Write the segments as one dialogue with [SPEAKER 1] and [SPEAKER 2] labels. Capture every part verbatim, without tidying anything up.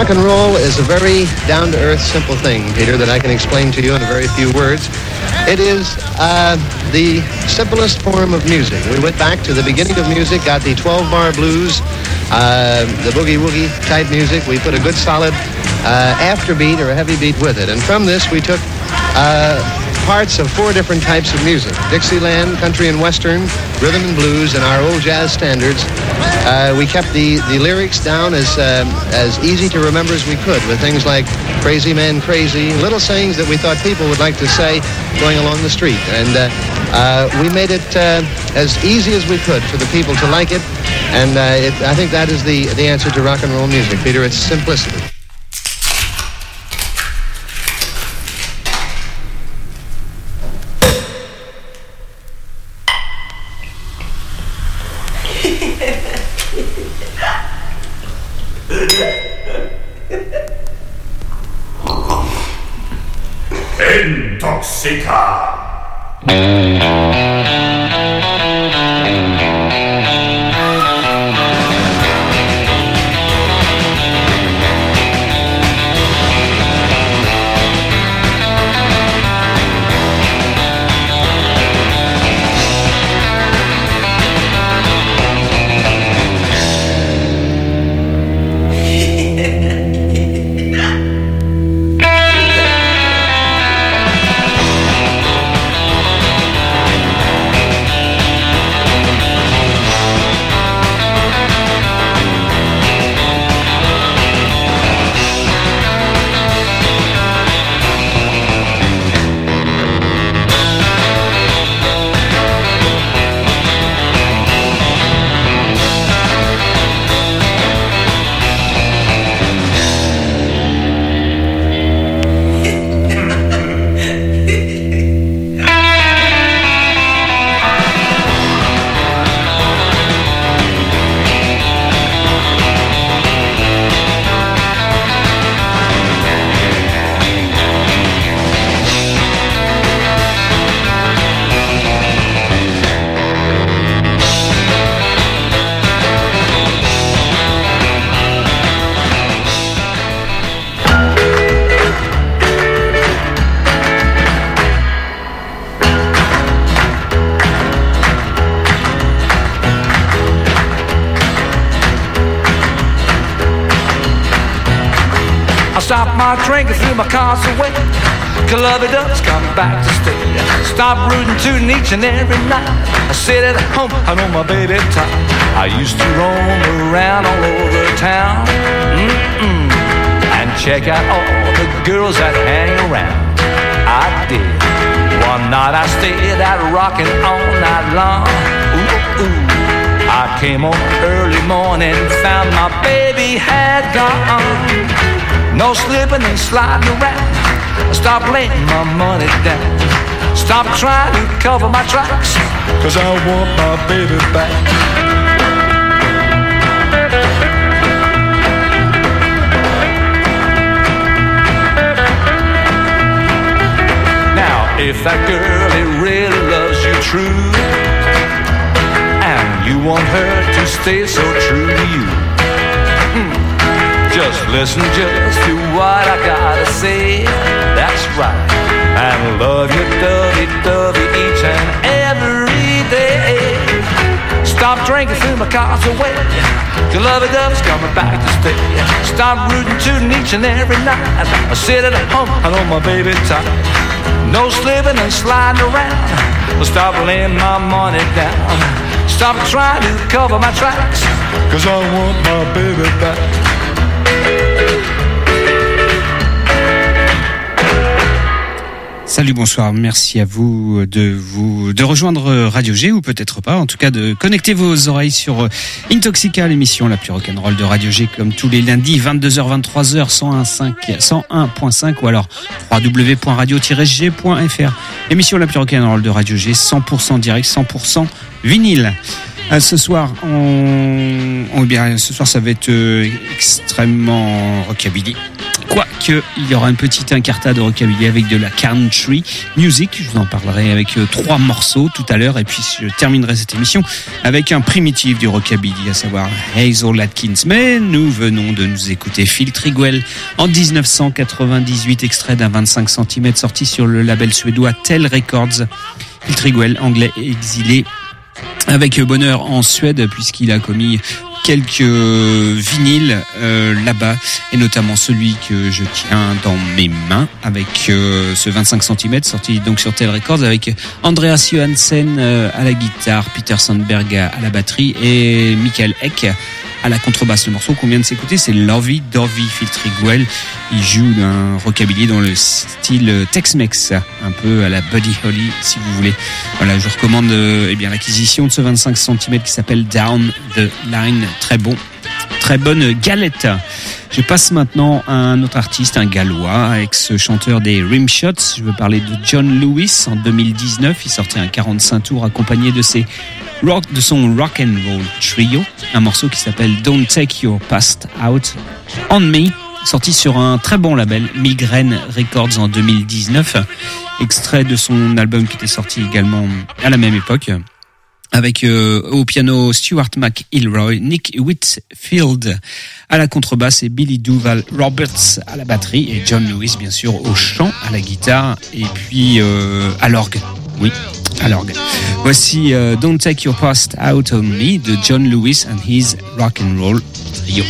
[SPEAKER 1] Rock and roll is a very down-to-earth, simple thing, Peter, that I can explain to you in a very few words. It is uh, the simplest form of music. We went back to the beginning of music, got the twelve-bar blues, uh, the boogie-woogie type music. We put a good solid uh, afterbeat or a heavy beat with it. And from this, we took uh, parts of four different types of music: Dixieland, country and western, rhythm and blues, and our old jazz standards. Uh, we kept the, the lyrics down as um, as easy to remember as we could, with things like "Crazy Man, Crazy," little sayings that we thought people would like to say going along the street. And uh, uh, we made it uh, as easy as we could for the people to like it. And uh, it, I think that is the, the answer to rock and roll music, Peter. It's simplicity.
[SPEAKER 2] Intoxica.
[SPEAKER 3] Stop my drinking, threw my cars away. Club-a-dubs come back to stay. Stop rooting, tooting each and every night. I sit at home, I know my baby tight. I used to roam around all over town, mm-mm, and check out all the girls that hang around. I did. One night I stayed out rocking all night long. Ooh, ooh. I came on early morning, found my baby had gone. No slipping and sliding around. Stop laying my money down. Stop trying to cover my tracks, 'cause I want my baby back. Now, if that girl, it really loves you true, and you want her to stay so true to you, mm. Just listen just to what I gotta say. That's right. And love you dovey-dovey each and every day. Stop drinking, threw my cars away. Your lovey-dovey's coming back to stay. Stop rooting, tooting each and every night. I sit at home, I know my baby tight. No slipping and sliding around. Stop laying my money down. Stop trying to cover my tracks, 'cause I want my baby back.
[SPEAKER 4] Salut, bonsoir, merci à vous de vous de rejoindre Radio G, ou peut-être pas, en tout cas de connecter vos oreilles sur Intoxica, l'émission la plus rock'n'roll de Radio G, comme tous les lundis, vingt-deux heures vingt-trois heures, cent un point cinq, ou alors w w w point radio tiret g point f r. Émission la plus rock'n'roll de Radio G, cent pour cent direct, cent pour cent vinyle. Euh, ce soir, on, on bien, ce soir ça va être euh, extrêmement rockabilly. Quoique, il y aura une petite incartade de rockabilly avec de la country music. Je vous en parlerai avec euh, trois morceaux tout à l'heure. Et puis, je terminerai cette émission avec un primitif du rockabilly, à savoir Hazel Atkins. Mais nous venons de nous écouter Phil Trigwell en dix-neuf cent quatre-vingt-dix-huit, extrait d'un vingt-cinq centimètres sorti sur le label suédois Tell Records. Phil Trigwell, anglais exilé avec bonheur en Suède, puisqu'il a commis quelques vinyles euh, là-bas, et notamment celui que je tiens dans mes mains avec euh, ce vingt-cinq centimètres sorti donc sur Tell Records, avec Andreas Johansen euh, à la guitare, Peter Sandberg à, à la batterie et Michael Eck à la contrebasse. Le morceau qu'on vient de s'écouter, c'est Lovey Dovey. Phil Trigwell, il joue un rockabilly dans le style Tex-Mex, un peu à la Buddy Holly, si vous voulez. Voilà, je vous recommande euh, eh bien l'acquisition de ce vingt-cinq centimètres qui s'appelle Down the Line. Très bon, très bonne galette. Je passe maintenant à un autre artiste, un gallois, ex-chanteur des Rimshots. Je veux parler de John Lewis. En deux mille dix-neuf, il sortait un quarante-cinq tours accompagné de ses rock, de son rock and roll trio, un morceau qui s'appelle Don't Take Your Past Out on Me, sorti sur un très bon label, Migraine Records, en deux mille dix-neuf, extrait de son album qui était sorti également à la même époque, avec euh, au piano Stuart McIlroy, Nick Whitfield à la contrebasse et Billy Duval Roberts à la batterie, et John Lewis bien sûr au chant, à la guitare et puis euh, à l'orgue. Oui, à l'orgue. Voici uh, Don't Take Your Past Out on Me de John Lewis and his rock and roll trio.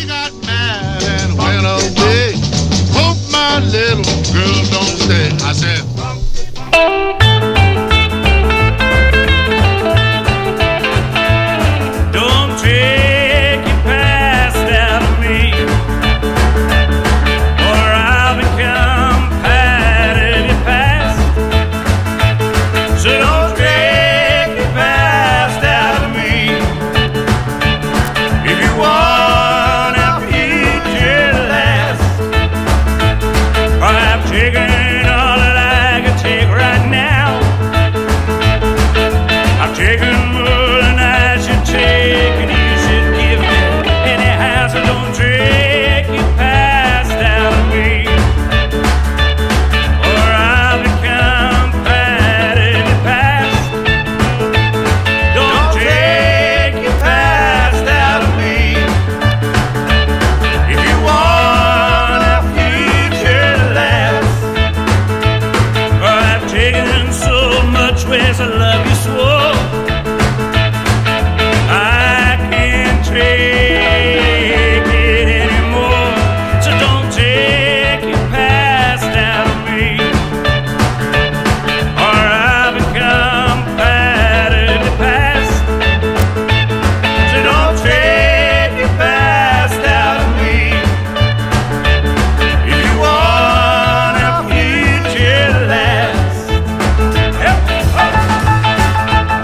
[SPEAKER 2] Help!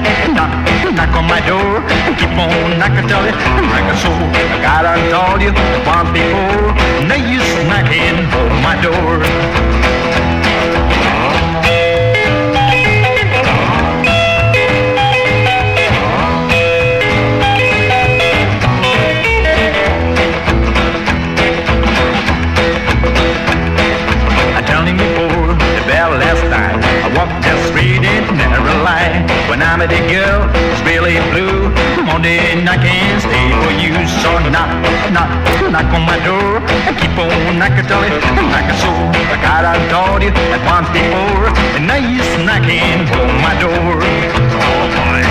[SPEAKER 3] knock, knock on my door. Keep on knocking till it like a soul. I gotta tell you once before, no use knocking on my door. When I met a girl, it's really blue. Monday night can't stay for you. So knock, knock, knock on my door. Keep on knocking till it like a soul. Like I told you that once before. And now you're knocking on my door. Oh boy.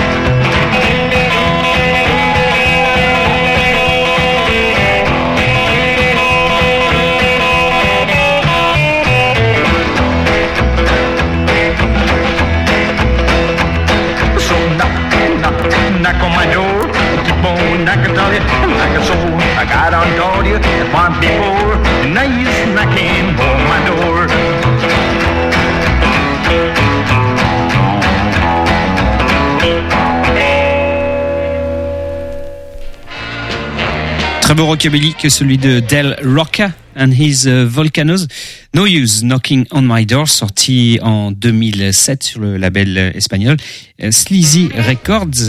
[SPEAKER 3] Knock on my door, keep on knocking till it like a soul. I got on told you once before, and now you're knocking on my door.
[SPEAKER 4] Très beau rockabilly que celui de Del Rocca and his uh, Volcanoes. No Use Knocking on My Door, sorti en deux mille sept sur le label espagnol uh, Sleazy Records.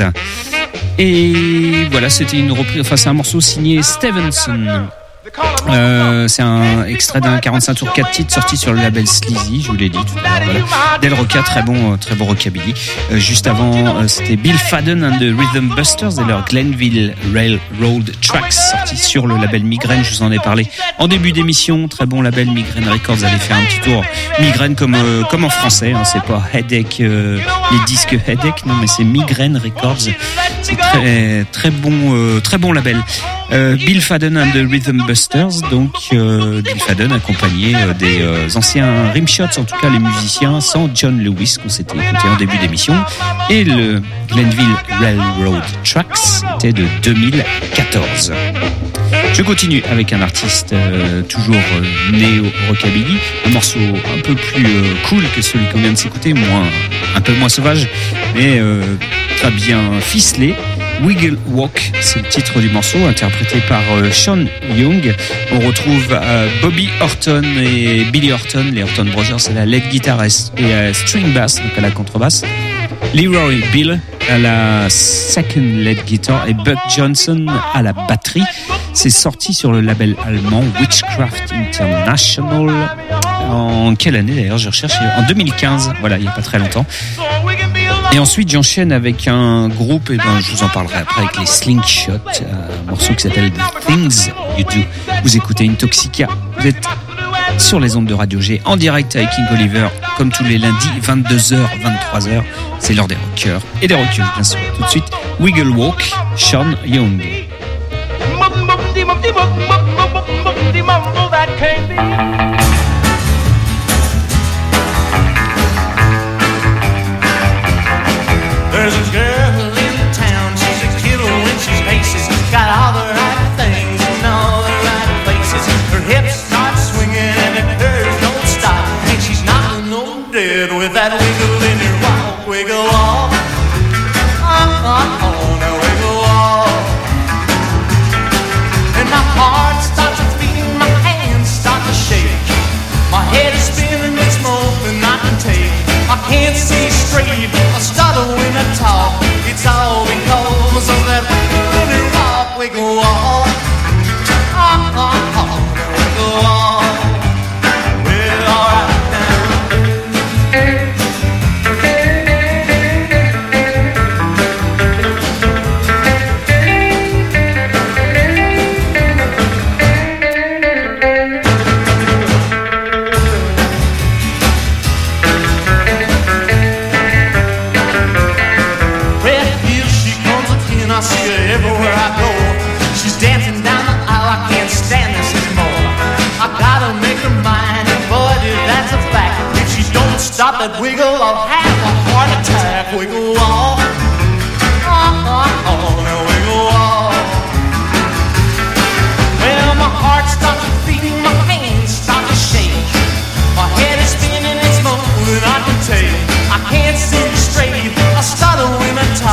[SPEAKER 4] Et voilà, c'était une reprise, enfin c'est un morceau signé Stevenson. Euh, c'est un extrait d'un quarante-cinq tours quatre titres sorti sur le label Sleazy, je vous l'ai dit tout à l'heure. Voilà. Del Rocca, très bon, très bon rockabilly. Euh, juste avant, euh, c'était Bill Fadden and the Rhythm Busters et leur Glenville Railroad Tracks, sorti sur le label Migraine. Je vous en ai parlé en début d'émission. Très bon label Migraine Records. Allez faire un petit tour. Migraine comme euh, comme en français, hein, c'est pas Headache, euh, les disques Headache, non mais c'est Migraine Records. C'est très très bon, euh, très bon label. Euh, Bill Fadden and the Rhythm Busters, donc euh, Bill Fadden accompagné euh, des euh, anciens Rimshots, en tout cas les musiciens, sans John Lewis qu'on s'était écouté en début d'émission, et le Glenville Railroad Tracks était de deux mille quatorze. Je continue avec un artiste euh, toujours euh, néo-rockabilly, un morceau un peu plus euh, cool que celui qu'on vient de s'écouter, moins, un peu moins sauvage, mais euh, très bien ficelé. Wiggle Walk, c'est le titre du morceau, interprété par euh, Sean Young. On retrouve euh, Bobby Horton et Billy Horton, les Horton Brothers, à la lead guitar et euh, string bass, donc à la contrebasse. Leroy Bill à la second lead guitar et Buck Johnson à la batterie. C'est sorti sur le label allemand Witchcraft International. En quelle année d'ailleurs, je recherche, en deux mille quinze, voilà, il n'y a pas très longtemps. Et ensuite, j'enchaîne avec un groupe, et ben, je vous en parlerai après, avec les Slingshots, un morceau qui s'appelle The Things You Do. Vous écoutez Intoxica, vous êtes sur les ondes de Radio G, en direct avec King Oliver, comme tous les lundis, vingt-deux heures, vingt-trois heures. C'est l'heure des rockers et des rockeuses, bien sûr. Tout de suite, Wiggle Walk, Sean Young.
[SPEAKER 2] There's a girl in town, she's a killer when she's paces. Got all the right things in all the right places. Her hips start swinging and her curves don't stop. And she's knocking them dead with that wiggle in her walk. Wiggle walk, oh, oh, oh, now wiggle walk. And my heart starts to beat, my hands start to shake. My head is spinning, it's more than I can take. I can't see straight, I stutter when I talk. It's all because of that wiggle in her walk, wiggle walk. Oh, oh, oh, wiggle walk. Well, alright now. Stop that wiggle, I'll have a heart attack. Wiggle walk, oh, oh, oh, now wiggle walk. Well, my heart starts beating, my hands start to shake. My head is spinning, it's more than I can take. I can't see straight, I stutter when I talk.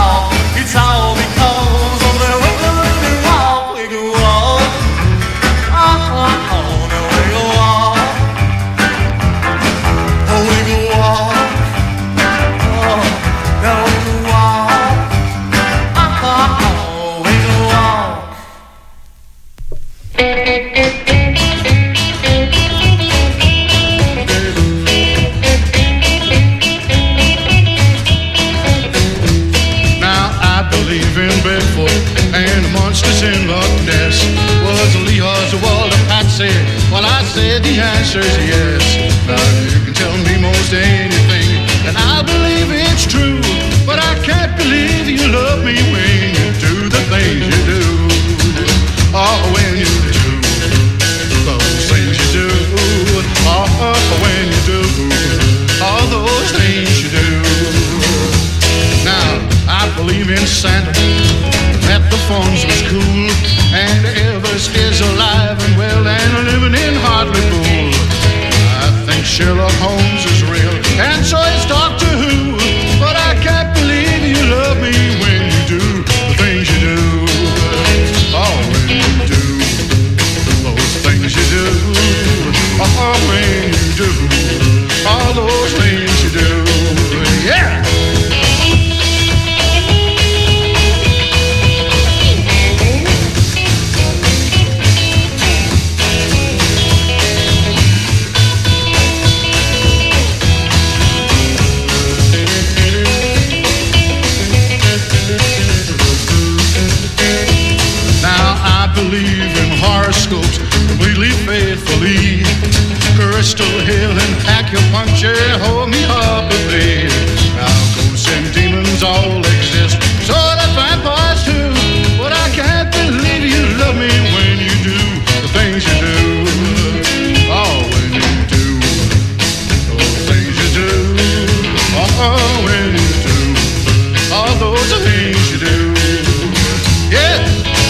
[SPEAKER 5] believe in Santa, that the funds was cool, and Elvis is alive and well and living in Hartlepool. I think Sherlock Holmes is real, and so is Doctor Who, but I can't believe you love me when you do the things you do. Oh, when you do those things you do. Oh, when you do all those things you do. Yeah! Believe in horoscopes completely faithfully. Crystal Hill and acupuncture hold me happily. Now ghosts and demons all exist, so do vampires too. But I can't believe you love me when you do the things you do. Oh, when you do those things you do. Oh, when you do all those things you do. Yeah.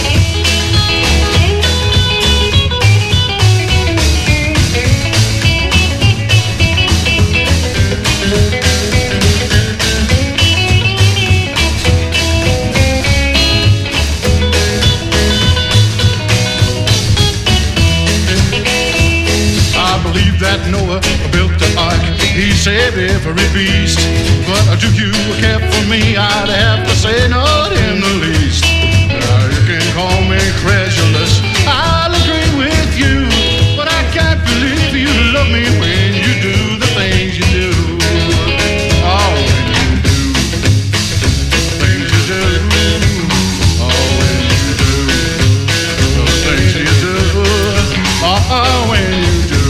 [SPEAKER 5] That Noah built the ark, he saved every beast. But do you care for me? I'd have to say not in the least. Now you can call me credulous, I'll agree with you, but I can't believe you love me when you do the things you do. Oh, when you do the things you do. Oh, when you do the things you do. Oh, when you do.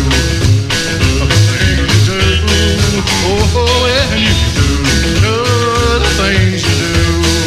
[SPEAKER 5] Oh, when you do, do the things you do.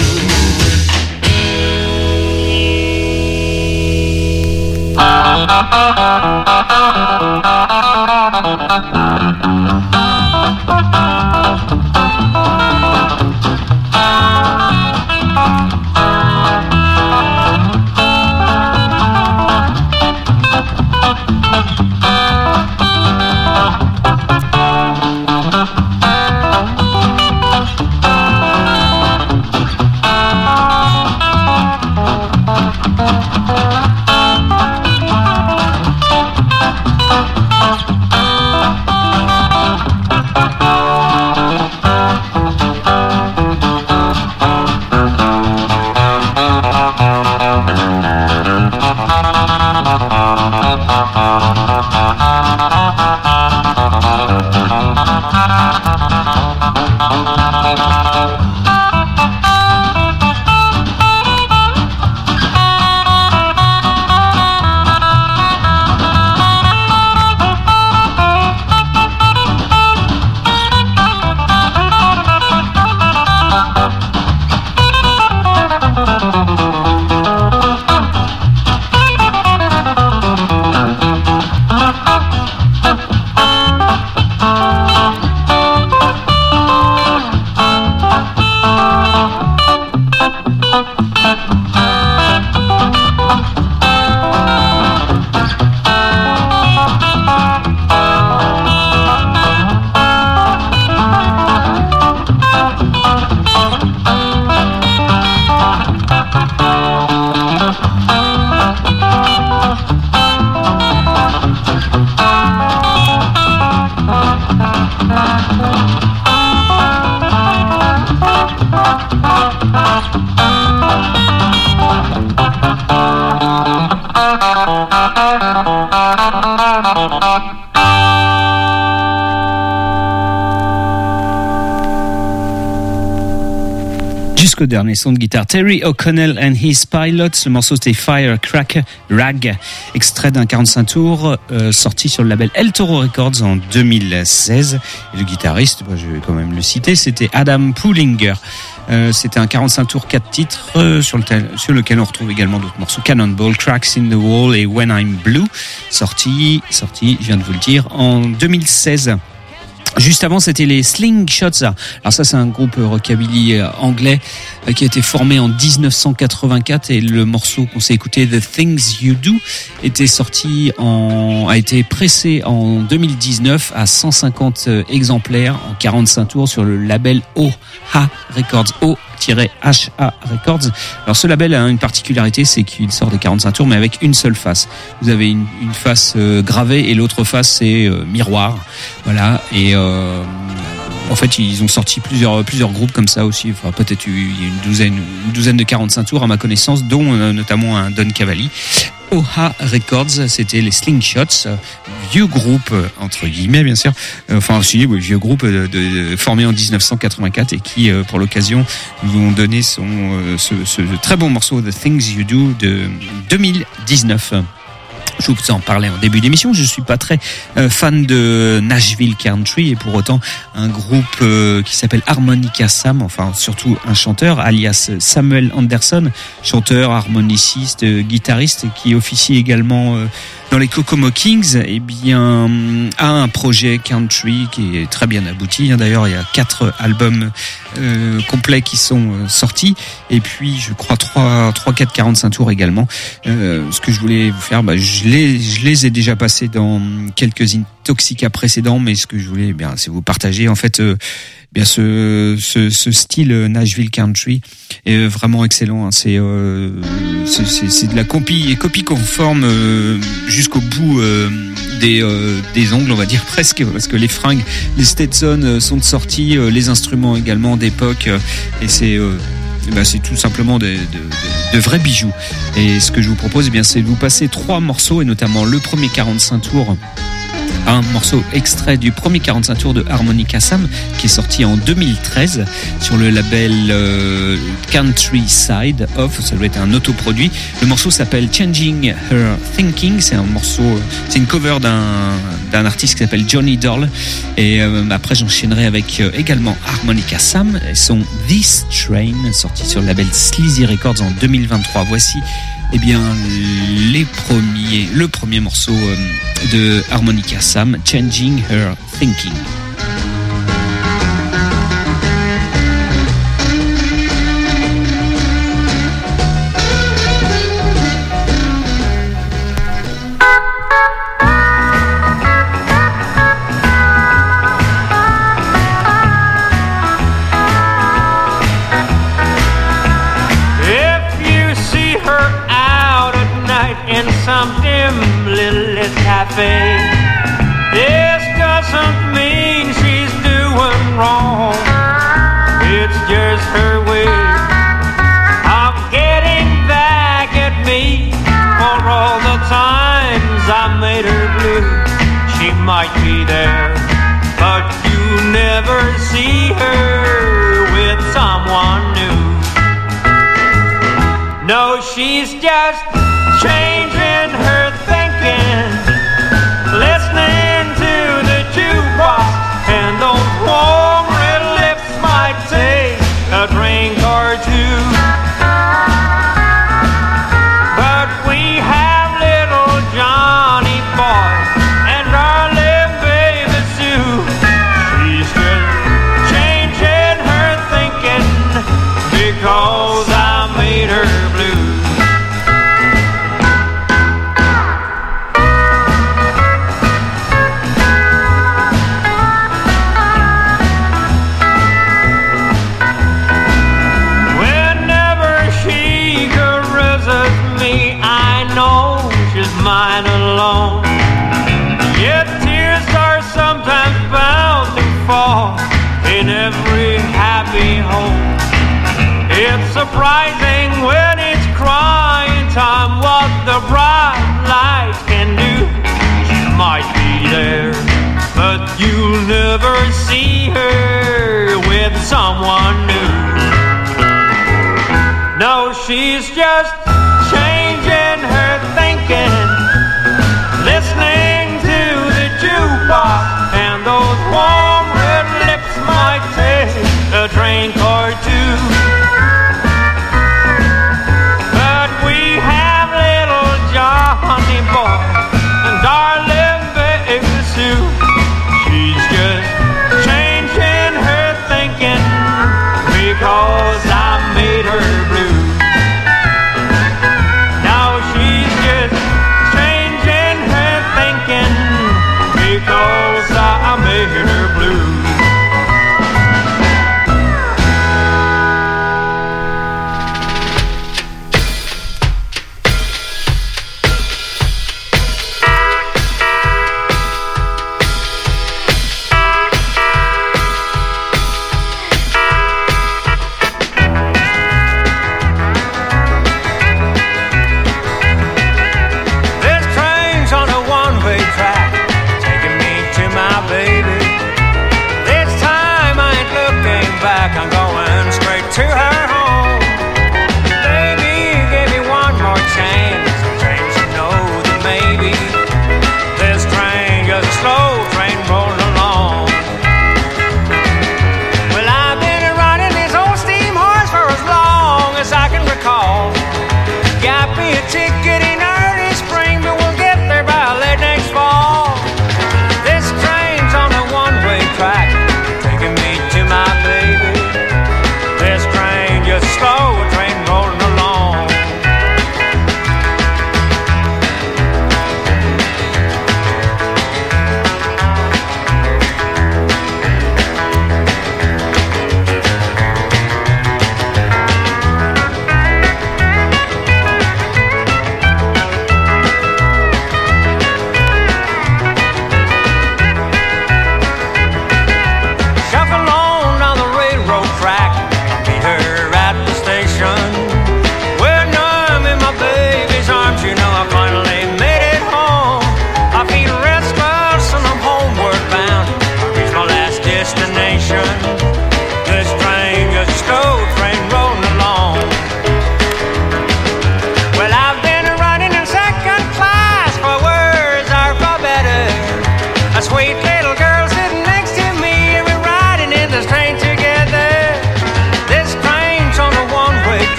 [SPEAKER 4] Jusqu'au dernier son de guitare, Terry O'Connell and His Pilots. Le morceau c'était Firecracker Rag, extrait d'un quarante-cinq tours euh, sorti sur le label El Toro Records en deux mille seize. Et le guitariste, bah, je vais quand même le citer, c'était Adam Pullinger. Euh, c'était un quarante-cinq tours, quatre titres euh, sur, le tel, sur lequel on retrouve également d'autres morceaux: Cannonball, Cracks in the Wall et When I'm Blue, sorti, sorti, je viens de vous le dire, en deux mille seize. Juste avant, c'était les Slingshots. Alors ça, c'est un groupe rockabilly anglais qui a été formé en dix-neuf cent quatre-vingt-quatre et le morceau qu'on s'est écouté, The Things You Do, était sorti en, a été pressé en deux mille dix-neuf à cent cinquante exemplaires en quarante-cinq tours sur le label O H A Records. O-H A Records. Alors ce label a une particularité, c'est qu'il sort des quarante-cinq tours mais avec une seule face. Vous avez une, une face euh, gravée et l'autre face c'est euh, miroir. Voilà. Et euh, en fait ils ont sorti plusieurs plusieurs groupes comme ça aussi. Enfin peut-être il y a une douzaine une douzaine de quarante-cinq tours à ma connaissance, dont euh, notamment un Don Cavalli. O H A Records, c'était les Slingshots, vieux groupe entre guillemets bien sûr, enfin si oui, vieux groupe de, de, formé en dix-neuf cent quatre-vingt-quatre et qui pour l'occasion nous ont donné son ce, ce très bon morceau The Things You Do de deux mille dix-neuf. Je vous en parlais en début d'émission, je suis pas très euh, fan de Nashville Country et pour autant un groupe euh, qui s'appelle Harmonica Sam, enfin surtout un chanteur alias Samuel Anderson, chanteur, harmoniciste, euh, guitariste qui officie également euh, dans les Kokomo Kings, eh bien, a un projet country qui est très bien abouti. D'ailleurs, il y a quatre albums euh, complets qui sont euh, sortis, et puis je crois trois, trois, quatre, quarante-cinq tours également. Euh, ce que je voulais vous faire, bah, je les, je les ai déjà passés dans quelques Intoxica précédents, mais ce que je voulais, eh bien, c'est vous partager en fait. Euh, Bien ce, ce ce style Nashville Country est vraiment excellent. Hein. C'est, euh, c'est c'est c'est de la copie copie conforme euh, jusqu'au bout euh, des euh, des ongles, on va dire presque, parce que les fringues, les Stetson sont sortis, euh, les instruments également d'époque, euh, et c'est euh, ben c'est tout simplement de, de, de, de vrais bijoux. Et ce que je vous propose, eh bien, c'est de vous passer trois morceaux, et notamment le premier quarante-cinq tours. Un morceau extrait du premier quarante-cinq tours de Harmonica Sam qui est sorti en deux mille treize sur le label euh, Countryside Off, ça doit être un autoproduit. Le morceau s'appelle Changing Her Thinking, c'est un morceau, c'est une cover d'un d'un artiste qui s'appelle Johnny Doll. Et euh, après j'enchaînerai avec euh, également Harmonica Sam et son This Train, sorti sur le label Sleazy Records en deux mille vingt-trois. Voici eh bien les premiers, le premier morceau euh, de Harmonica Sam, Changing Her Thinking.
[SPEAKER 2] Some dim little cafe. This doesn't mean she's doing wrong. It's just her way of getting back at me for all the times I made her blue. She might be there, but you never see her with someone new. No, she's just changing her thinking, listening to the jukebox, and those warm red lips might take a drink or two. But we have little Johnny boy and darling baby Sue. She's just changing her thinking because I made her blue. Mine alone. Yet tears are sometimes bound to fall in every happy home. It's surprising when it's crying time what the bright lights can do. She might be there, but you'll never see her with someone new. No, she's just changing her thinking, listening to the jukebox, and those warm red lips might take a drink or two. But we have little Johnny boy and darling baby Sue. She's just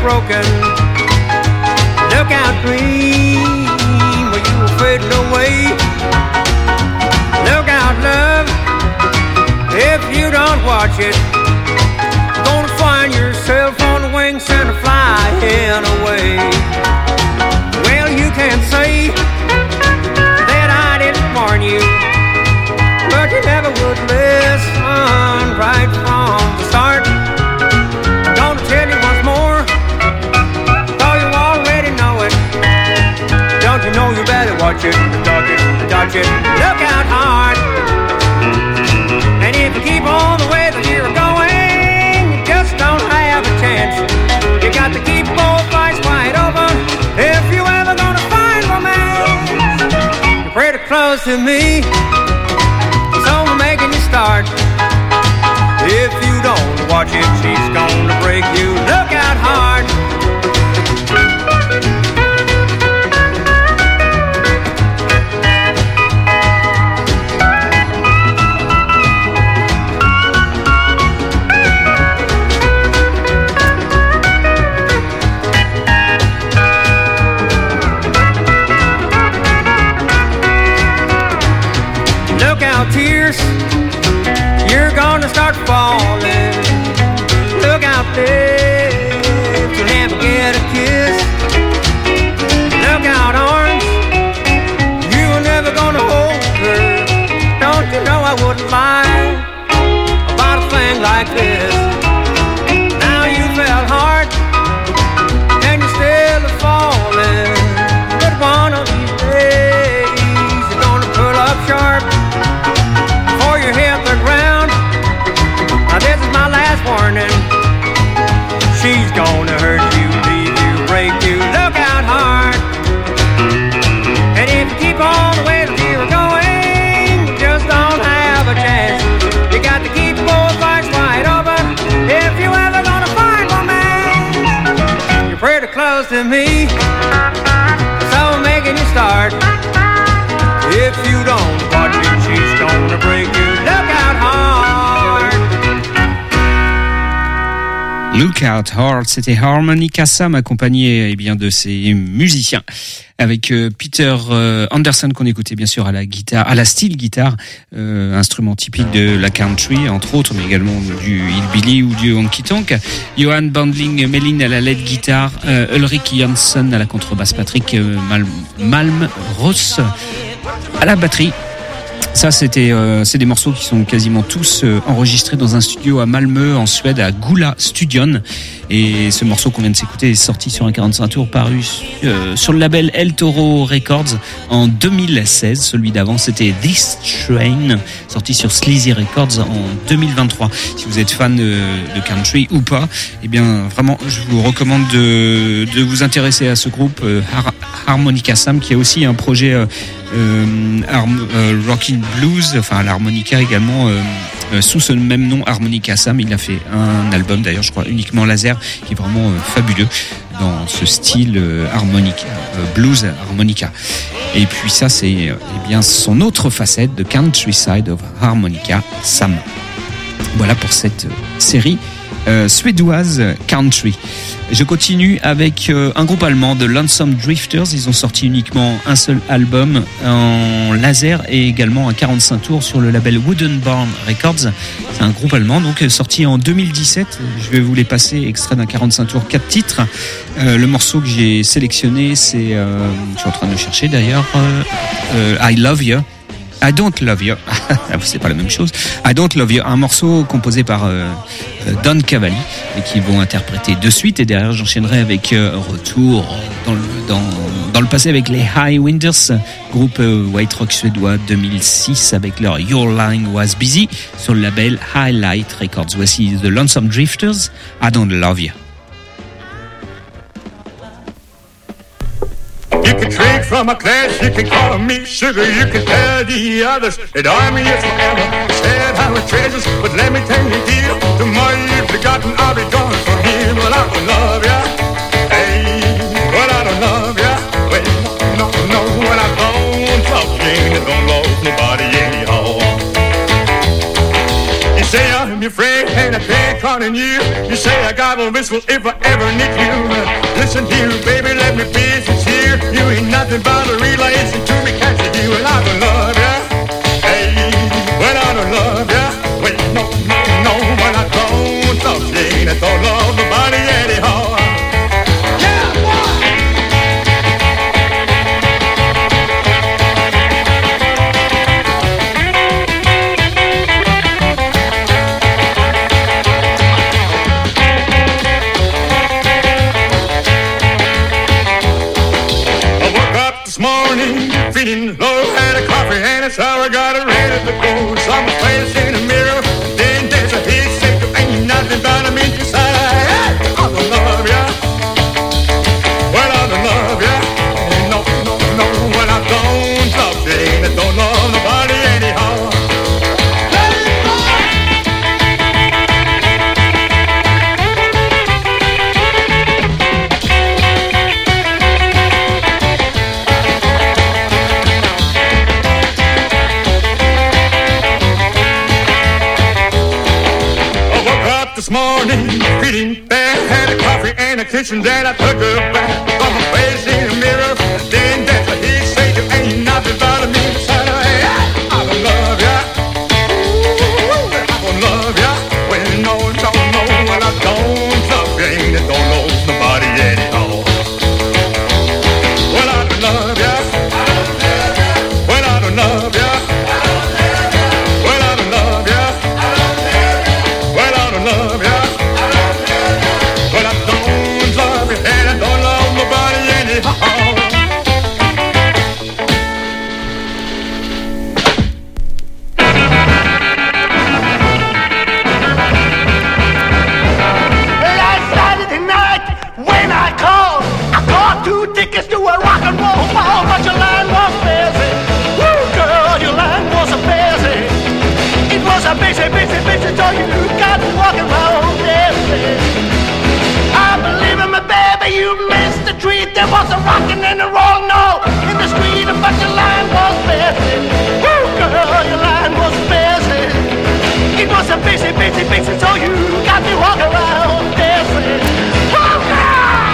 [SPEAKER 6] broken. Look out, dream, where you were fading away. Look out, love, if you don't watch it, you're gonna find yourself on the wings and flying away. Well, you can say that I didn't warn you, but you never would listen right from the start. I'm gonna tell you once more, though you already know it. Don't you know you better watch it, dodge it, dodge it, look out hard. And if you keep on the way that you're going, you just don't have a chance. You got to keep both eyes wide open if you ever gonna find romance. You're pretty close to me, so I'm making you start. If you don't watch it, she's gonna break you. Look out hard. Look out, tears, you're gonna start falling. Look out, lips, you'll never get a kiss. Look out, arms, you're never gonna hold her. Don't you know I wouldn't lie about a thing like this. Now you fell hard, and you're still falling. But one of these days, you're gonna pull up sharp before you hit the ground. Now this is my last warning. She's gonna hurt you, leave you, break you. Look out hard. And if you keep on the way that you were going, you just don't have a chance. You got to keep both eyes wide open if you ever gonna find romance. You're pretty close to me, so I'm making you start. If you don't watch it, she's gonna break you. Look out hard.
[SPEAKER 4] Look Out Hard, c'était Harmonica Sam accompagné eh bien de ses musiciens avec euh, Peter euh, Anderson qu'on écoutait bien sûr à la guitare, à la steel guitare, euh, instrument typique de la country entre autres, mais également du hillbilly ou du honky tonk. Johan Bandling Mellin à la lead guitare, euh, Ulrich Jansson à la contrebasse, Patrick euh, Malm, Malm Ross à la batterie. Ça, c'était, euh, c'est des morceaux qui sont quasiment tous euh, enregistrés dans un studio à Malmö, en Suède, à Gula Studion. Et ce morceau qu'on vient de s'écouter est sorti sur un quarante-cinq tours paru euh, sur le label El Toro Records en deux mille seize. Celui d'avant, c'était This Train, sorti sur Sleazy Records en deux mille vingt-trois. Si vous êtes fan de, de country ou pas, eh bien, vraiment, je vous recommande de, de vous intéresser à ce groupe euh, Har- Harmonica Sam, qui a aussi un projet euh, Euh, Arm, euh, Rockin' Blues, enfin l'harmonica également euh, euh, sous ce même nom, Harmonica Sam. Il a fait un album d'ailleurs, je crois uniquement laser, qui est vraiment euh, fabuleux dans ce style euh, harmonica, euh, blues harmonica. Et puis ça, c'est euh, eh bien son autre facette de Countryside of Harmonica Sam. Voilà pour cette euh, série euh, suédoise country. Je continue avec euh, un groupe allemand, de Lonesome Drifters. Ils ont sorti uniquement un seul album en laser et également un quarante-cinq tours sur le label Wooden Barn Records. C'est un groupe allemand, donc sorti en deux mille dix-sept. Je vais vous les passer, extrait d'un quarante-cinq tours, quatre titres. Euh, le morceau que j'ai sélectionné, c'est, euh, je suis en train de le chercher d'ailleurs, euh, euh, I Love You. I Don't Love You, c'est pas la même chose. I Don't Love You, un morceau composé par euh, Don Cavalli et qui vont interpréter de suite. Et derrière, j'enchaînerai avec euh, retour dans le, dans, dans le passé avec les Highwinders, groupe euh, white rock suédois deux mille six avec leur Your Line Was Busy sur le label Highlight Records. Voici The Lonesome Drifters, I Don't Love You.
[SPEAKER 7] You can drink from a glass, you can call me sugar, you can tell the others that army is forever. Said how it treasures, but let me tell you, dear, tomorrow you've forgotten, I'll be gone from here. Well, I don't love ya, hey, well, I don't love ya, well, no, no, well, I don't love you, and I don't love nobody anyhow. You say I'm your friend and I can't count on you. You say I got a whistle if I ever need you. Listen here, baby, let me be sincere. You ain't nothing but a relation to me, can't you? And I don't love ya. Hey, when I don't love ya. Wait, no, no, no, when I don't love you, I don't love nobody anyhow. Feeling low, had a coffee and a shower, got it ready to go. Saw my face in the mirror, then there's a hit, said you ain't nothing but a meet inside. Hey, I don't love ya. Well, I don't love ya. No, no, no, when I don't love you, I don't love nobody anyhow. This morning, feeling bad, had a coffee and a kitchen that I took a bath. Saw my face in the mirror, then that's what he said, you ain't nothing but a mean son of a. I don't love ya. Ooh, I don't love ya. Well, no, no, no, well, I don't love you, ain't I don't love nobody anyhow. Well, I don't love ya. Well, I don't love ya. Well, I don't love ya. Well, I don't love ya. But I don't love you, and I don't love nobody anyhow.
[SPEAKER 2] Last Saturday night, when I called, I bought two tickets to a rock and roll ball, but your line was busy. Woo, girl, your line was a busy. It was a busy, busy, busy, so you got me walking around busy. I believe in me, baby, you missed the treat. There was a rockin' and a roll, no, in the street, but your line was busy. Woo, girl, your line was busy. It was a busy, busy, busy, so you got me walking around busy. Oh, God!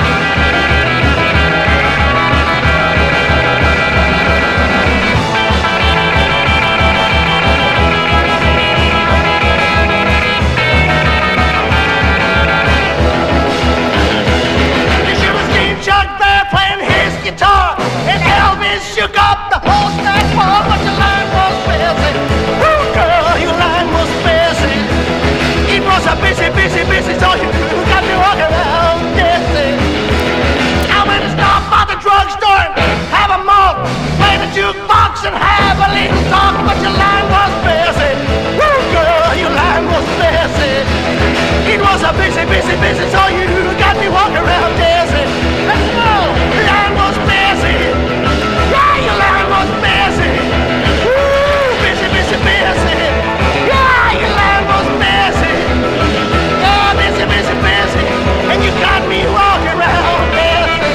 [SPEAKER 2] Guitar and Elvis shook up the whole snack bar, but your line was busy. Woo, girl, your line was busy. It was a busy, busy, busy, so you got me walking around busy. I went to stop by the drugstore and have a malt, play the jukebox and have a little talk, but your line was busy. Woo, girl, your line was busy. It was a busy, busy, busy, so you got me walking around busy. Let's go. The line was busy. Yeah, your line was busy. Woo, busy, busy, busy. Yeah, your line was busy. Yeah, busy, busy, busy. And you got me walking around busy.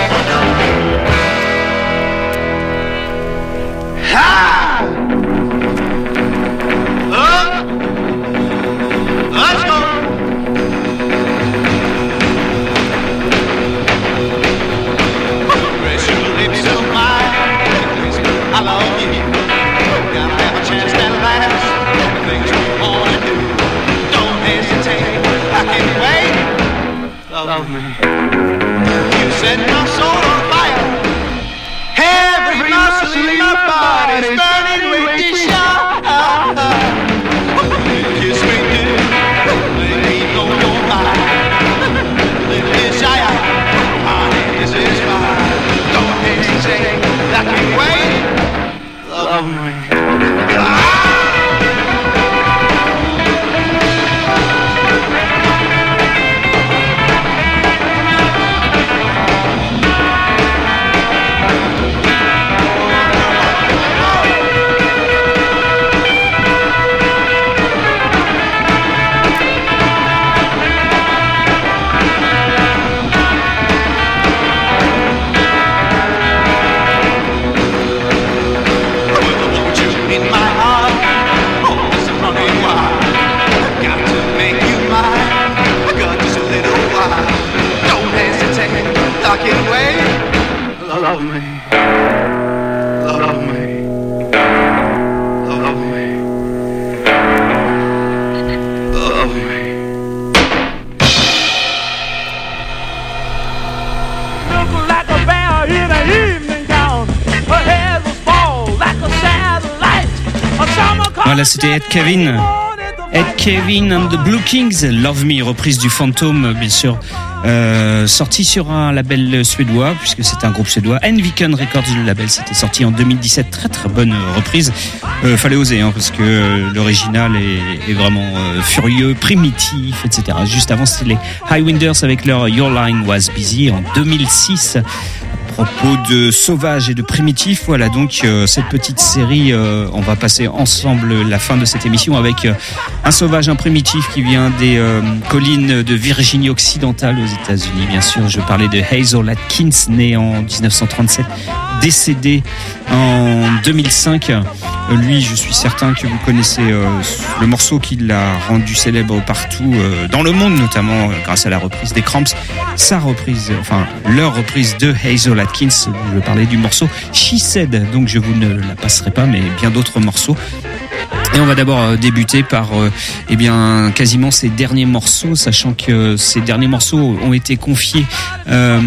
[SPEAKER 2] Ha! Up. Let's go. I love you. Gotta have a chance that lasts. The things you wanna do. Don't hesitate. I can't wait. Love, love me. You set my soul on fire. Every muscle in my body's burning with desire. Kiss me, dear. Let me know you're mine. Let desire. My hands is mine. Don't hesitate. I can't wait. Love me.
[SPEAKER 4] Voilà, c'était Ed Kevin. Ed Kevin and the Blue Kings, Love Me, reprise du Fantôme, bien sûr, euh, sorti sur un label suédois, puisque c'est un groupe suédois, Enviken Records, le label, c'était sorti en deux mille dix-sept, très très bonne reprise. Euh, fallait oser, hein, parce que euh, l'original est, est vraiment euh, furieux, primitif, et cetera. Juste avant, c'était les Highwinders avec leur Your Line Was Busy en deux mille six. À propos de sauvage et de primitif, voilà donc euh, cette petite série, euh, on va passer ensemble la fin de cette émission avec euh, un sauvage, un primitif qui vient des euh, collines de Virginie occidentale aux États-Unis. Bien sûr, je parlais de Hazel Atkins, né en dix-neuf cent trente-sept, décédé en deux mille cinq. Lui, je suis certain que vous connaissez euh, le morceau qui l'a rendu célèbre partout euh, dans le monde, notamment euh, grâce à la reprise des Cramps. Sa reprise, enfin leur reprise de Hazel Atkins, je parlais du morceau She Said, donc je vous ne la passerai pas, mais bien d'autres morceaux. Et on va d'abord débuter par euh, eh bien quasiment ses derniers morceaux, sachant que ces derniers morceaux ont été confiés euh,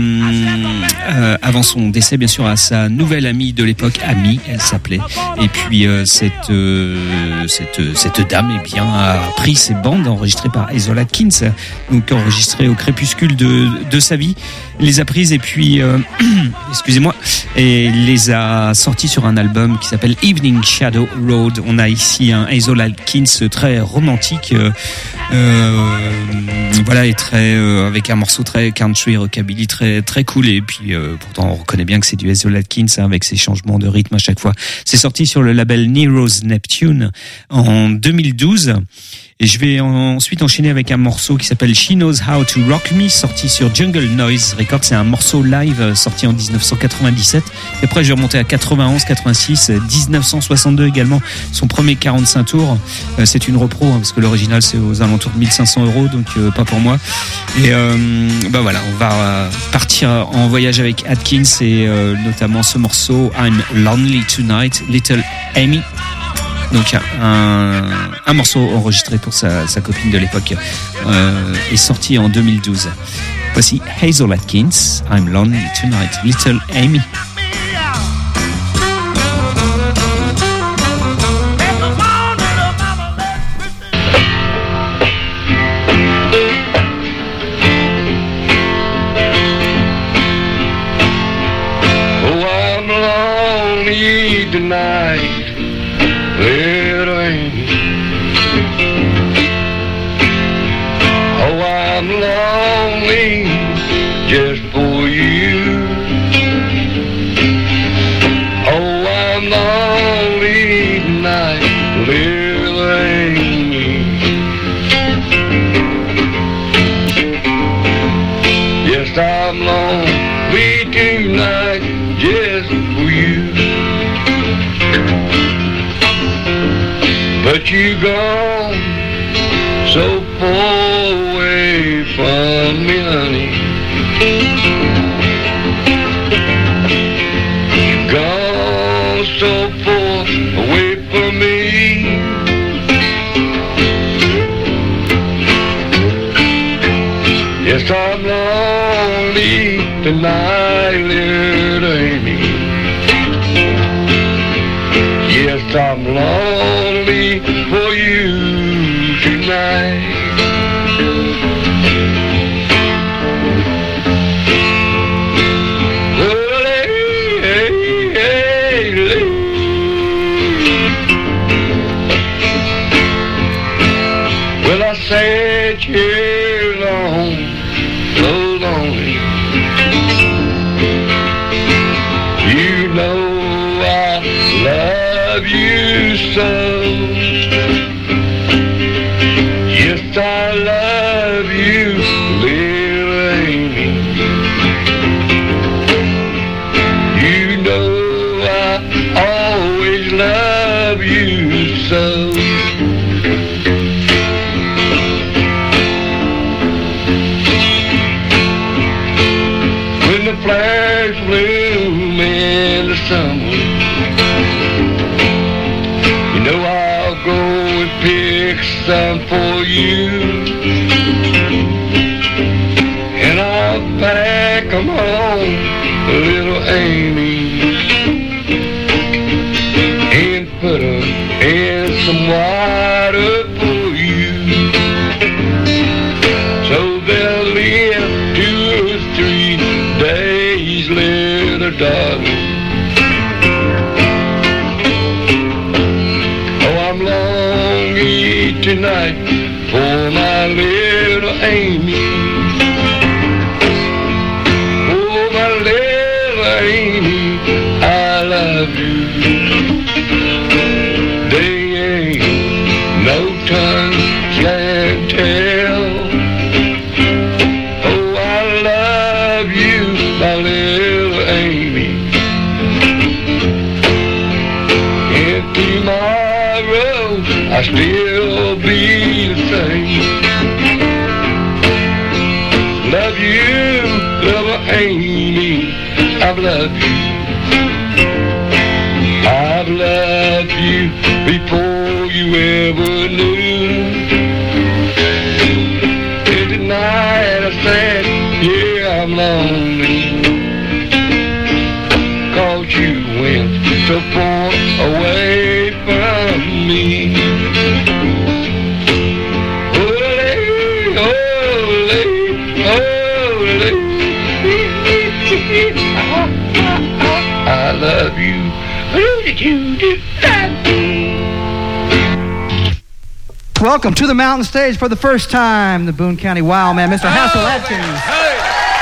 [SPEAKER 4] euh, avant son décès, bien sûr, à sa nouvelle amie de l'époque, Amy, elle s'appelait. Et puis euh, cette euh, cette cette dame, eh bien, a pris ses bandes enregistrées par Hazel Atkins, donc enregistrées au crépuscule de de sa vie, les a prises et puis euh, excusez-moi, et les a sorties sur un album qui s'appelle Evening Shadow Road. On a ici un Hazel Atkins très romantique, euh, euh, voilà, et très euh, avec un morceau très country, rockabilly, très très cool. Et puis euh, pourtant on reconnaît bien que c'est du Hazel Atkins, hein, avec ses changements de rythme à chaque fois. C'est sorti sur le label Nero's Neptune en deux mille douze. Et je vais ensuite enchaîner avec un morceau qui s'appelle She Knows How to Rock Me, sorti sur Jungle Noise Records. C'est un morceau live sorti en dix-neuf cent quatre-vingt-dix-sept. Et après, je vais remonter à quatre-vingt-onze, quatre-vingt-six, dix-neuf cent soixante-deux également, son premier quarante-cinq tours. Euh, c'est une repro, hein, parce que l'original, c'est aux alentours de mille cinq cents euros, donc euh, pas pour moi. Et euh, bah voilà, on va euh, partir en voyage avec Atkins et euh, notamment ce morceau I'm Lonely Tonight, Little Amy. Donc un, un morceau enregistré pour sa, sa copine de l'époque euh, est sorti en deux mille douze. Voici Hazel Atkins, I'm Lonely Tonight, Little Amy.
[SPEAKER 7] Oh, I'm lonely tonight. Little Amy. Oh, I'm lonely just for you. Oh, I'm lonely tonight, little Amy. Yes, I'm lonely tonight just for you. But you gone so far away from me, honey. You gone so far away from me. Yes, I'm lonely tonight, little Amy. Yes, I'm lonely for you tonight. Well, hey, hey, hey, hey. Well, I sat here long, so lonely. You know I love you so. Yes, I love you, little Amy. You know I always love you so. When the flowers bloom in the summer, you know I'll go and pick some for you, and I'll pack them home, little Amy, and put them in some water.
[SPEAKER 8] me tonight for my little Amy. Oh, my little Amy, I love you. They ain't no tongue can tell. Oh, I love you, my little Amy. And tomorrow I still be the same. Love you, little Amy, I've loved you. I've loved you before you ever knew. Till tonight I said, yeah, I'm lonely, 'cause you went so far away from me. Ole, ole, ole. I love you.
[SPEAKER 9] Welcome to the mountain stage for the first time, the Boone County Wild Man, Mister Hassel Adkins.
[SPEAKER 7] Hey.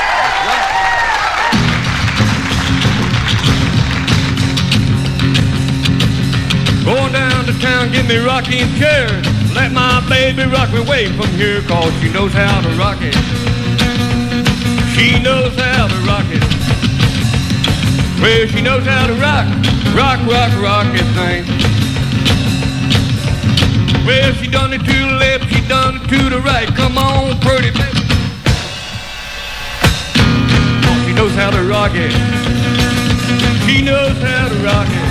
[SPEAKER 7] Going down to town, get me rocking chair. Let my baby rock me away from here, 'cause she knows how to rock it. She knows how to rock it. Well, she knows how to rock, rock, rock, rock it thing. Well, she done it to the left, she done it to the right. Come on, pretty baby. Oh, she knows how to rock it. She knows how to rock it.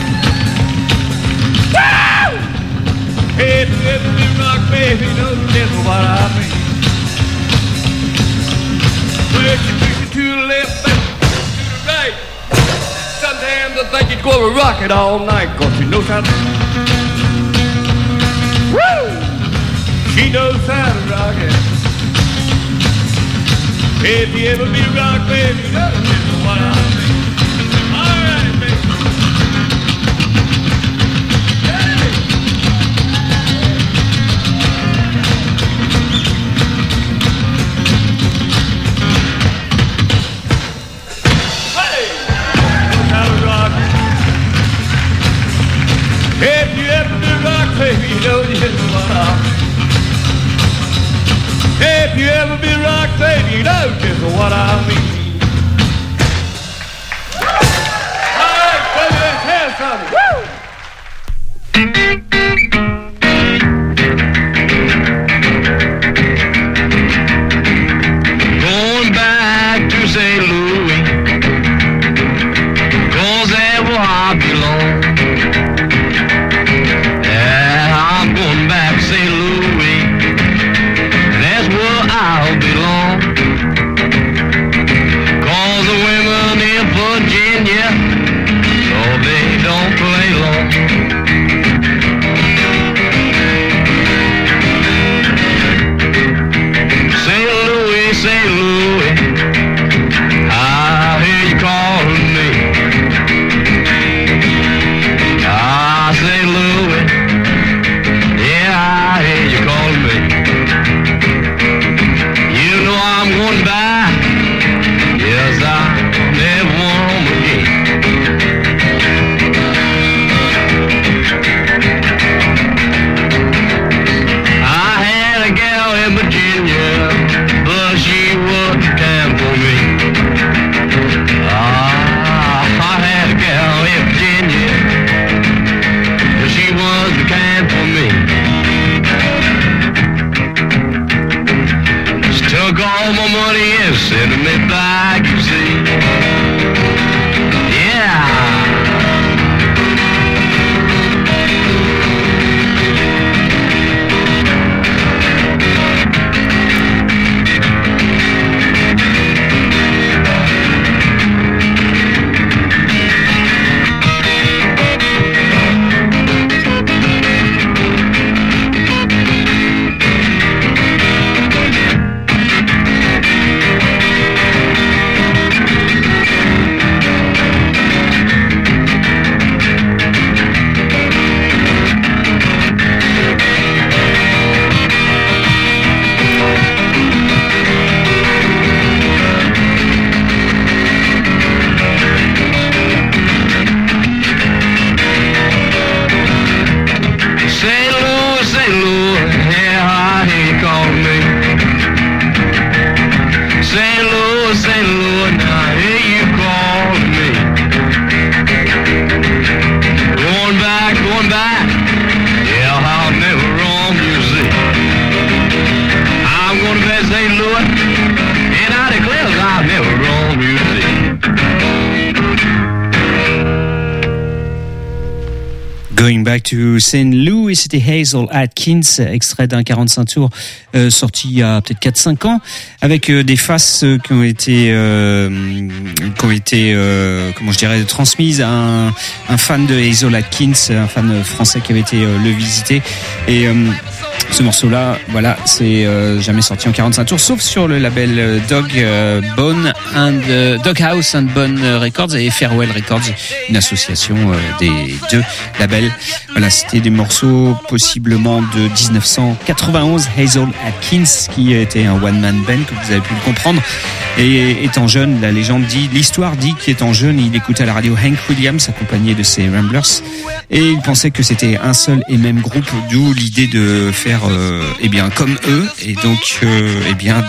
[SPEAKER 7] Woo! Hey, every rock baby knows just what I mean. Well, she takes it to the left, baby, to the right. Sometimes I think it's gonna rock it all night, 'cause she knows how to. Woo! She knows how to rock it. If you ever be a rock baby, you know what I mean. All right, baby. If you ever do rock, baby, you know just what I mean. If you ever be rock, baby, you know just what I mean. All right, baby, let's have something. Woo!
[SPEAKER 8] Going back to Saint Louis, 'cause that's where I belong. Saint Louis, that's where I'll belong. 'Cause the women in Virginia, oh, they don't play long. Saint Louis, Saint Louis, I hear you calling me. Ah, Saint Louis, I hear you calling me. You know I'm going back. Yes, I never want home again. I had a gal in Virginia, but she wasn't time for me. Ah, I had a gal in Virginia, but she wasn't kind for me. Took all my money and sent me back, you see. Yeah.
[SPEAKER 4] Back to Saint Louis, c'était Hazel Atkins, extrait d'un quarante-cinq tours euh, sorti il y a peut-être quatre cinq ans, avec euh, des faces euh, qui ont été, euh, qui ont été euh, comment je dirais, transmises à un, un fan de Hazel Atkins, un fan français qui avait été euh, le visiter. Et euh, ce morceau-là, voilà, c'est euh, jamais sorti en quarante-cinq tours, sauf sur le label euh, Dog euh, Bone and euh, Doghouse and Bone Records et Farewell Records, une association euh, des deux labels. Voilà, c'était des morceaux possiblement de dix-neuf cent quatre-vingt-onze. Hazel Atkins, qui était un one-man band, comme vous avez pu le comprendre. Et étant jeune, la légende dit, l'histoire dit qu'étant jeune, il écoutait à la radio Hank Williams, accompagné de ses Ramblers, et il pensait que c'était un seul et même groupe, d'où l'idée de faire, euh, eh bien, comme eux, et donc, euh, eh bien,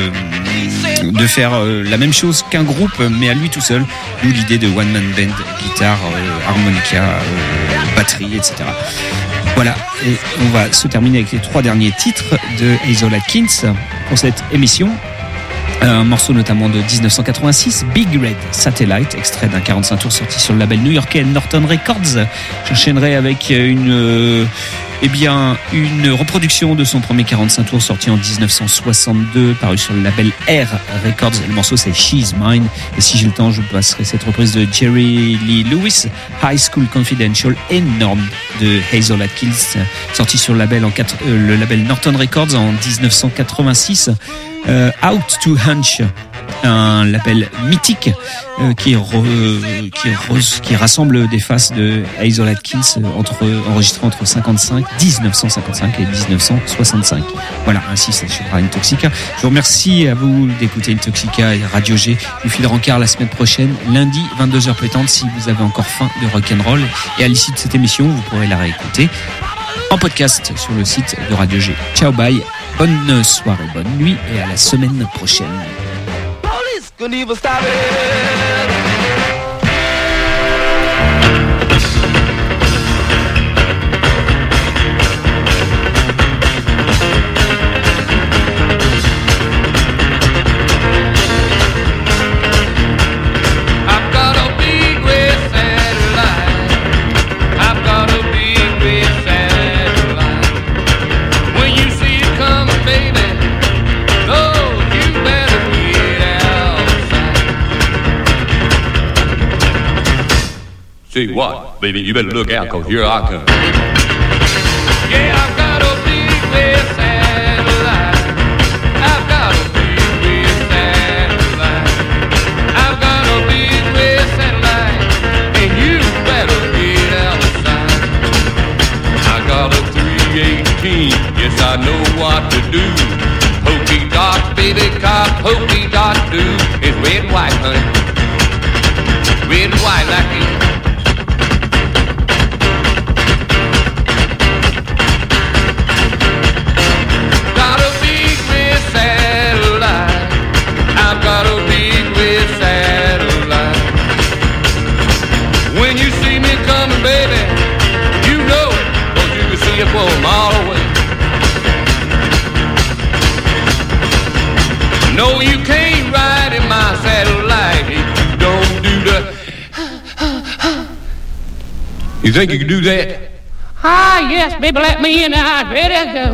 [SPEAKER 4] de de faire euh, la même chose qu'un groupe, mais à lui tout seul, d'où l'idée de one man band, guitare, euh, harmonica, euh, batterie, et cetera. Voilà, et on va se terminer avec les trois derniers titres de Hazel Atkins pour cette émission. Un morceau notamment de dix-neuf cent quatre-vingt-six, Big Red Satellite, extrait d'un quarante-cinq tours sorti sur le label new-yorkais Norton Records. J'enchaînerai avec une, euh, eh bien, une reproduction de son premier quarante-cinq tours sorti en dix-neuf cent soixante-deux, paru sur le label R Records. Le morceau c'est She's Mine. Et si j'ai le temps, je vous passerai cette reprise de Jerry Lee Lewis, High School Confidential, énorme, de Hazel Atkins, sorti sur le label, en quatre, euh, le label Norton Records en dix-neuf cent quatre-vingt-six. Euh, Out to Hunch, un label mythique euh, qui, re, qui, re, qui rassemble des faces de Hazel Atkins entre, enregistrées entre cinquante-cinq, dix-neuf cent cinquante-cinq et dix-neuf cent soixante-cinq. Voilà, ainsi s'achèvera Intoxica. Je vous remercie à vous d'écouter Intoxica et Radio G. Je vous file rencard la semaine prochaine, lundi, vingt-deux heures pétantes, si vous avez encore faim de rock'n'roll. Et à l'issue de cette émission, vous pourrez la réécouter en podcast sur le site de Radio G. Ciao, bye. Bonne soirée, bonne nuit et à la semaine prochaine.
[SPEAKER 10] Police couldn't even stop it.
[SPEAKER 7] Say what, baby, you better look out, cause here I come.
[SPEAKER 10] Yeah, I've got a big red satellite. I've got a big red satellite. I've got a big red satellite. And you better get outside. I got a three eighteen, yes, I know what to do. Pokey dot, baby, cop, pokey dot do. It's red and white, honey. Red and white like it. For a mile away. No, you can't ride in my satellite if you don't do the.
[SPEAKER 7] You think you can do that?
[SPEAKER 10] Ah, yes, baby, let me in. I'm ready to go.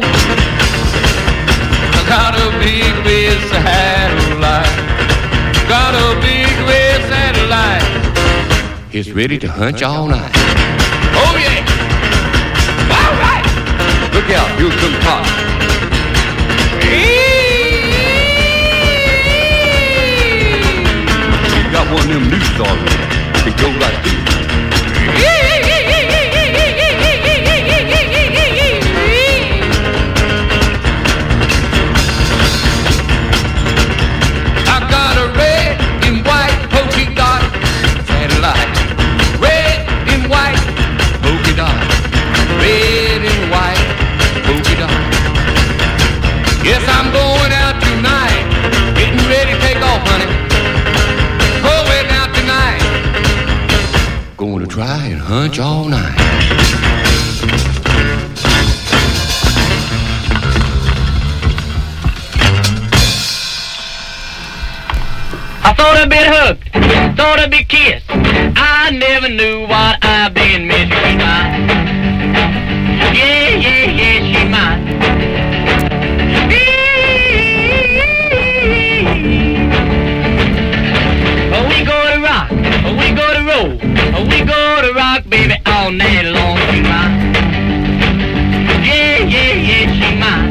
[SPEAKER 10] I got a big red satellite. Got a big red satellite.
[SPEAKER 7] It's ready to hunch all night.
[SPEAKER 10] Oh, yeah. All right.
[SPEAKER 7] Look out, here comes Pop. You got one of them new stars. It goes like this.
[SPEAKER 10] I got a red and white polka dot satellite. Red and white polka dot. Red and white. Yes, I'm going out tonight, getting ready to take off, honey. Going out tonight,
[SPEAKER 7] going to try and hunch all night.
[SPEAKER 8] I thought I'd been hooked, thought I'd be kissed. I never knew what I've been missing. I Yeah, yeah, yeah, she mine. Oh, we go to rock, oh, we go to roll, oh, we go to rock, baby, all night long, she mine. Yeah, yeah, yeah, she mine.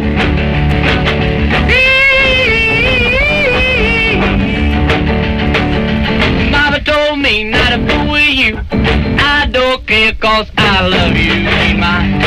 [SPEAKER 8] Mama told me not to fool with you. I don't care 'cause I love you, she mine.